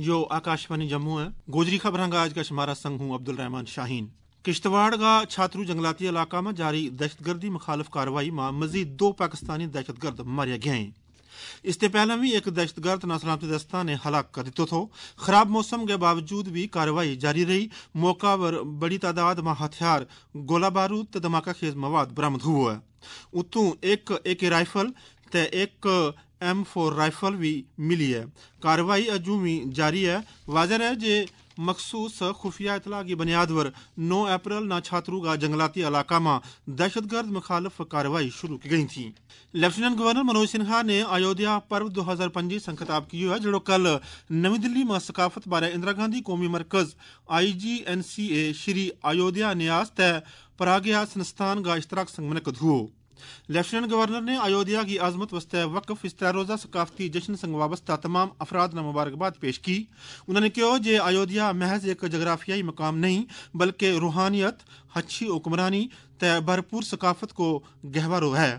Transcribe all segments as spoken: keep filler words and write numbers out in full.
यो आकाशवाणी जम्मू है। गोजरी खबरां का आज का शुमारा संग हूं अब्दुल रहमान शाहीन। किश्तवाड़ का छात्रू जंगलाती इलाका में जारी दहशतगर्दी मुखालिफ कार्रवाई में मजीद दो पाकिस्तानी दहशतगर्द मारे गए हैं। इससे पहले भी एक दहशतगर्द नासलामती दस्ता ने हलाक कर दितो थो। खराब मौसम के बावजूद भी कार्रवाई जारी रही। मौका पर बड़ी तादाद में हथियार, गोला बारूद ते धमाका खेज मवाद बरामद हुआ है। उतों एक एक राइफल ते एक एम फोर राइफल भी मिली है। कार्रवाई अजू भी जारी है। वाजह है जे मखसूस खुफिया इतला की बुनियाद पर नौ अप्रैल ना छात्रू का जंगलाती इलाका में दहशतगर्द मुखालिफ कार्रवाई शुरू की गई थी। लेफ्टिनेंट गवर्नर मनोज सिन्हा ने अयोध्या पर्व दो हजार पच्चीस से खिताब किया है, जो कल नवी दिल्ली में सकाफत बारे इंदिरा गांधी कौमी मरकज I G N C A Shri Ayodhya न्यास तय पराग्या संस्थान का इश्तराक संग मुनक़द हुआ। लेफ्टिनेंट गवर्नर ने अयोध्या की आजमत वस्ते वक्फ इस रोज़ा सकाफती जश्न संग वाबस्ता तमाम अफराद ने मुबारकबाद पेश की। उन्होंने कहा जे अयोध्या महज एक जगराफियाई मकाम नहीं बल्कि रूहानियत, अच्छी हुक्मरानी ते भरपूर सकाफत को गहवारो है।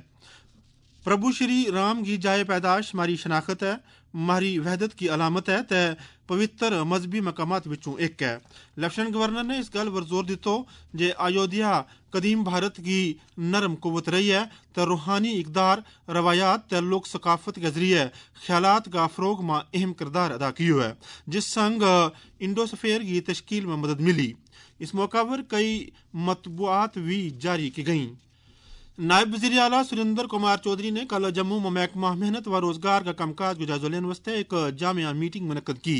प्रभु श्री राम की जाए पैदाश हमारी शनाख्त है, हमारी वहदत की अलामत है ते पवित्र मजहबी मकामात विचों एक है। लेफ्टिनेंट गवर्नर ने इस गल पर जोर दितो जे अयोध्या कदीम भारत की नरम कुव्वत रही है तो रूहानी इकदार, रवायात ते लोक सकाफत के जरिए ख्यालात का फरोग में अहम किरदार अदा किया है, जिस संग इंडो सफेयर की तश्कील में मदद मिली। इस मौका पर कई मतबूआत भी जारी की गईं। नायब वज़ीर आला सुरेंद्र कुमार चौधरी ने कल जम्मू में महकमा मेहनत व रोजगार का कामकाज को जायजा लेने वास्ते एक जामिया मीटिंग मुनक़द की।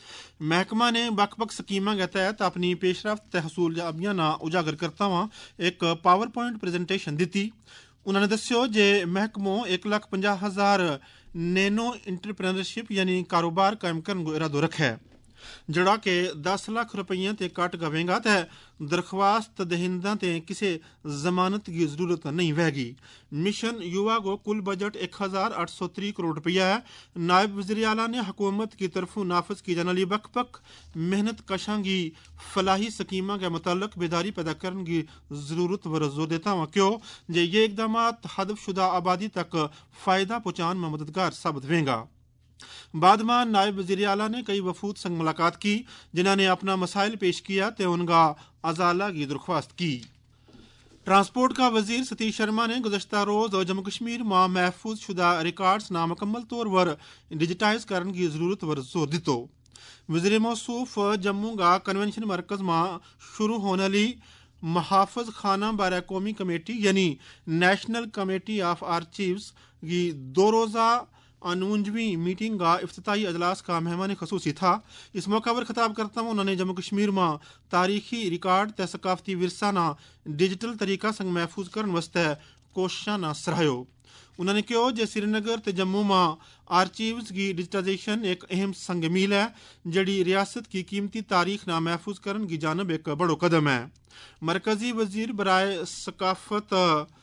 महकमा ने बक्ख बक्ख स्कीमां के तहत अपनी पेशरफ्त हसूल याबियां ना उजागर करता हुआ एक पावर पॉइंट प्रेजेंटेशन दी। उन्होंने दस्यो जे महकमो एक लाख पंजाह हजार नैनो इंटरप्रेन्योरशिप यानी कारोबार कायम करने को इरादो रखे, जड़ा के दस लाख रुपये ते कट गवेगा ते दरख्वास्त दहिंदा ते किसी जमानत की जरूरत नहीं रहेगी। मिशन युवा को कुल बजट एक हजार आठ सौ त्री करोड़ रुपया है। नायब वज़ीर आला ने हुकूमत की तरफों नाफज की जाने वाली बक बक मेहनत कशां की फलाही स्कीमा के मुताल्लिक बेदारी पैदा करने की जरूरत पर जोर देता हुआ क्यों जे ये इकदाम हदफशुदा आबादी तक फायदा पहुंचाने में मददगार साबित होंगे। बाद में नायब वज़ीर आला ने कई वफूद संग मुलाकात की, जिन्होंने अपना मसाइल पेश किया तो उनका अजाला की दरख्वास्त की। ट्रांसपोर्ट का वजीर सतीश शर्मा ने गुज़श्ता रोज जम्मू कश्मीर में महफूज शुदा रिकॉर्ड्स नामुकम्मल तौर पर डिजिटाइज करने की जरूरत पर जोर दितो। वज़ीर मौसूफ जम्मू का कन्वेंशन मरकज में शुरू होने वाली महाफज खाना बारे कौमी कमेटी यानी नेशनल कमेटी ऑफ आर्चीव्स की दो रोज़ा अनूंजवीं मीटिंग का इफ्तिताही अजलास का मेहमान खसूसी था। इस मौका पर खिताब करता हूँ उन्होंने जम्मू कश्मीर में तारीखी रिकॉर्ड ते सकाफती विरसा ना डिजिटल तरीका संग महफूज करने वास्ते कोशिशां ना सराहयो। उन्होंने कहा जे श्रीनगर ते जम्मू में आर्चीव्स की डिजिटाइजेशन एक अहम संग मील है, जड़ी रियासत की कीमती तारीख ना महफूज करने की जानब एक बड़ो कदम है। मरकजी वजीर बराए सकाफत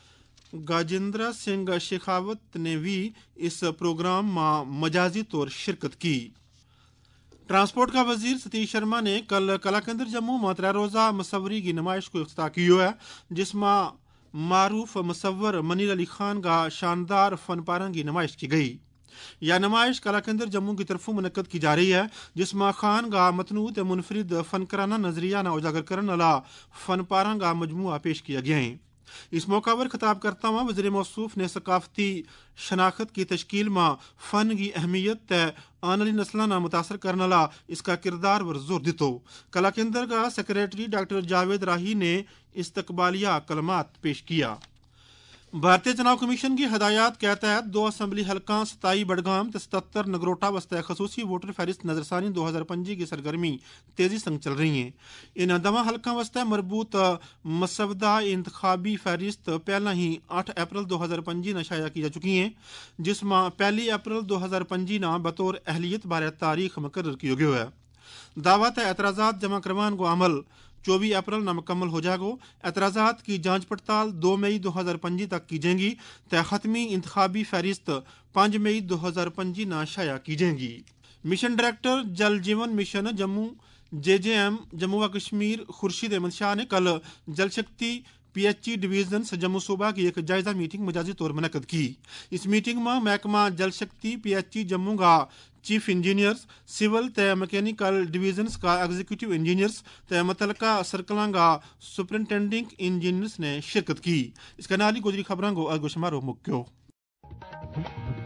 गाजिंद्रा सिंह शेखावत ने भी इस प्रोग्राम में मजाजी तौर शिरकत की। ट्रांसपोर्ट का वजीर सतीश शर्मा ने कल कला केंद्र जम्मू में त्रै रोज़ा मुसव्वरी की नुमाइश को इफ्तिताह किया है, जिसमें मारूफ मुसव्वर मनीर अली खान का शानदार फनपारा की नुमाइश की गई। यह नुमाइश कला केंद्र जम्मू की तरफों मुनक़द की जा रही है, जिसमें खान का मतनूत मुनफरिद फनकाराना नजरिया ना उजागर करने वाला फनपारा का मजमुआ पेश किया गया है। इस मौका पर खिताब करता हुआ वज़ीर मौसूफ ने सकाफती शनाख्त की तश्कील में फ़न की अहमियत आने वाली नस्ल ना मुतासर करने वाला इसका किरदार पर जोर दितो। कला केंद्र का सेक्रेटरी डॉक्टर जावेद राही ने इस्तकबालिया कलमात पेश किया। भारतीय चुनाव कमीशन की हदायत के तहत दो असम्बली हल्का सताई बडगाम ते सतहत्तर नगरोटा वस्ते खसूसी वोटर फहरिस्त नजरसानी दो हजार पंजी की सरगर्मी तेजी संग चल रही है। इन दवा हल्का वस्ते मरबूत मसवदा इंतखाबी फहरिस्त पहला ही आठ अप्रैल दो हजार पंजी न शाया की जा चुकी है, जिसमें पहली अप्रैल दो हजार पंजी न बतौर अहलियत बारे तारीख मुकर्रर किया गया है। दावा ते एतराज़ात जमा करवान को अमल चौबीस अप्रैल न मुकम्मल हो जाएगा। एतराज़ात की जांच पड़ताल दो मई दो हजार पंजी तक की जाएगी तो खत्मी इंतखाबी फहरिस्त पाँच मई दो हजार पंजी न शाया की जाएगी। Mission director Jal Jeevan mission Jammu J J M Jammu व कश्मीर खुर्शीद अहमद शाह ने कल Jal Shakti P H E division Jammu صوبہ کی ایک جائزہ میٹنگ مجازی طور منعقد کی. اس میٹنگ میں محکمہ Jal Shakti P H E Jammu کا چیف انجینئرز سول تے میکینیکل ڈویژنز کا ایگزیکٹو انجینئرز تے متعلقہ سرکلاں کا سپرنٹینڈنگ انجینئرز نے شرکت کی. اس کا نالی گزری خبراں کو آگو شمارو مکیو.